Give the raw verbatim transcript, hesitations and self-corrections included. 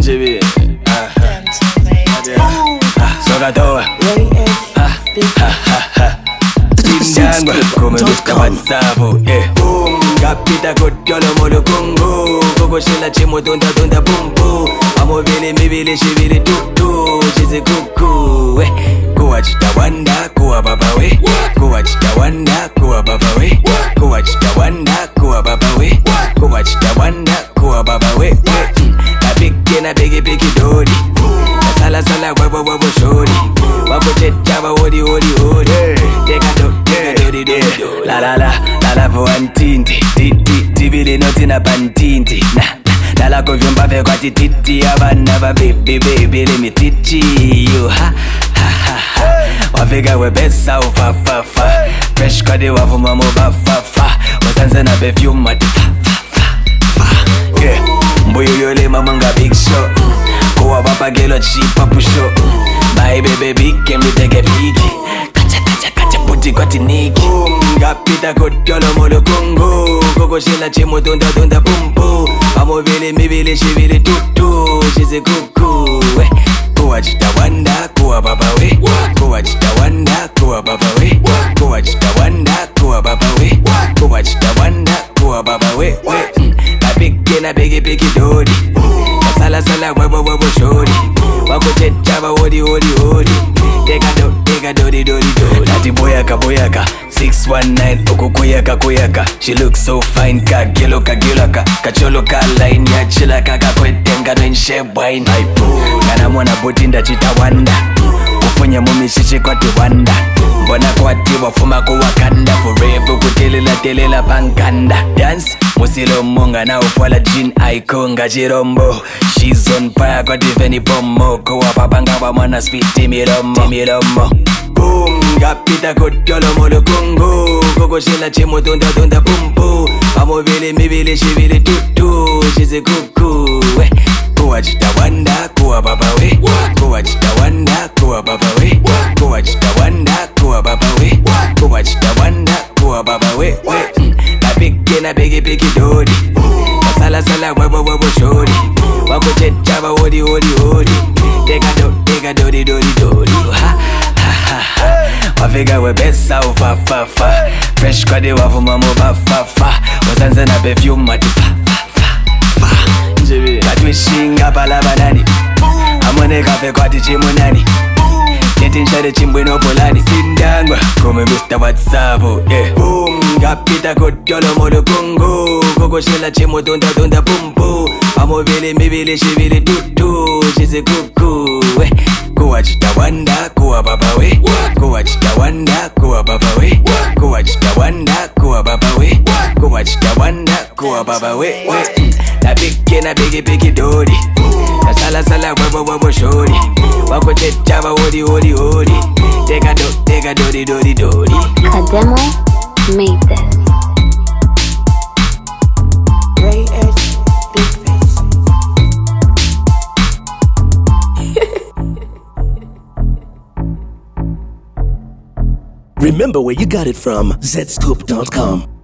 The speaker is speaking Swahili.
J B. Soka toa. Sindangwa kome luka WhatsApp. Yeah. Kapita kotyolo molo Congo. Koko shela chemo donda donda bumbu. Amo vile mivile shivile tutu. Shize kuku. Kuwa chita wanda kuwa baba we. Kuwa chita wanda kuwa baba we. Kuwa chita wanda kuwa baba we. Kuwa chita wanda kuwa baba we. Kapike na bigi bigi dodi. Sala sala wabo wabo shori. Wabo chechaba odi odi odi. Teka do teka dodi dodi. La la la la la po antindi. Titi tibili noti na pantindi. Na la la kovyomba fe kwa titi. Abana ba baby baby let me titi you ha ha ha ha. Wafika we besa ufa fa fa. Fresh kwa de wafu mamo ba fa fa. Wasanze na perfume mati fa fa fa fa. Yeah. Mboyo yole mamanga big show. Kuwa baba gelo chipa pusho. My baby big can we take a peek. Kacha kacha kacha puti kwa tiniki. Kapita kotyolo molo Congo. Koko shela chemo donda donda bumbu. Amo vile mivile shivile tutu. Shize kuku. Kuwa chita wanda kuwa baba we. Kuwa chita wanda kuwa baba we. Kuwa chita wanda kuwa baba we. Kuwa chita wanda kuwa baba we. Kapike na bigi bigi dodi. Sala sala wabo wabo shori. Wako chechaba odi odi odi. Teka do teka dodi dodi dodi. Lati boyaka boyaka six one nine oko koyaka koyaka. She looks so fine ka gelo ka gelo ka. Kacholo ka line ya chila kaka kwetenga no inshe wine. Kana mwana boti nda chita wanda. Kufunya mumi shishi kwa ti wanda. Mbona kwa ti wafuma kwa wakanda. Forever kutelela telela pankanda. Dance musilo munga na ufwala jean icon gajirombo. She's on fire kwa diveni pomo. Kwa papanga wa mwana spiti miromo miromo. Boom, kapita kotyolo molo Congo. Koko shela chemo donda donda bumbu. Amo vile mivile shivile tutu. Shize kuku. Kuwa chita wanda kuwa baba we. Kuwa chita wanda kuwa baba we. Kuwa chita wanda kuwa baba we. Kuwa chita wanda kuwa baba we. Kapike na bigi bigi dodi. Sala sala wabo wabo shori. Wako chechaba odi odi odi. Teka do teka dodi dodi dodi. Ha ha ha ha. Wafika we besa ufa fa fa. Fresh kwa de wafu mamo ba fa fa. Wasanze na perfume mati fa fa fa fa. Katwishinga pala banani. Amone kafe kwa tichimu nani. Neti nshade chimbwe no polani. Sindangwa kome Mister WhatsApp. Yeah. Boom, kapita kotyolo molo Congo. Koko shela chemo donda donda bumbu. Amo vile mivile shivile tutu. Shize kuku. Kuwa chita wanda kuwa baba we. Kuwa chita wanda kuwa baba we. Kuwa chita wanda kuwa baba we. Kuwa chita wanda kuwa baba we. Na bigi na bigi bigi dodi. Na sala sala wabo wabo shori. Wako chechaba odi odi odi. Teka do teka dodi dodi dodi. Ademo made this. Ray H, big face. Remember where you got it from. Z scoop dot com.